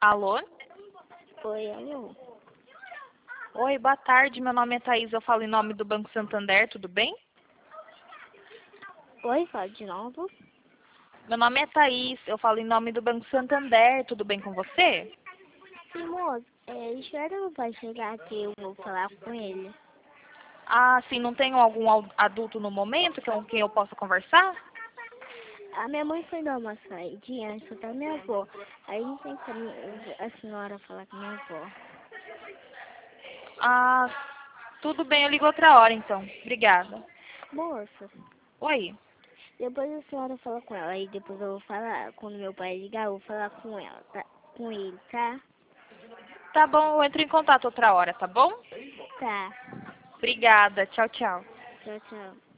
Alô? Oi, alô? Oi, boa tarde. Meu nome é Thaís. Eu falo em nome do Banco Santander, tudo bem? Oi, fala de novo. Meu nome é Thaís. Eu falo em nome do Banco Santander, tudo bem com você? Sim, moço, espera meu pai chegar aqui, eu vou falar com ele. Ah, sim, não tenho algum adulto no momento com quem eu possa conversar? A minha mãe foi dar uma saidinha, só tá minha avó. Aí tem que a senhora falar com minha avó. Ah, tudo bem, eu ligo outra hora então. Obrigada. Moça, Oi. depois a senhora fala com ela, aí depois eu vou falar, quando meu pai ligar, eu vou falar com ela, tá? Com ele, tá? Tá bom, eu entro em contato outra hora, tá bom? Tá. Obrigada. Tchau, tchau. Tchau, tchau.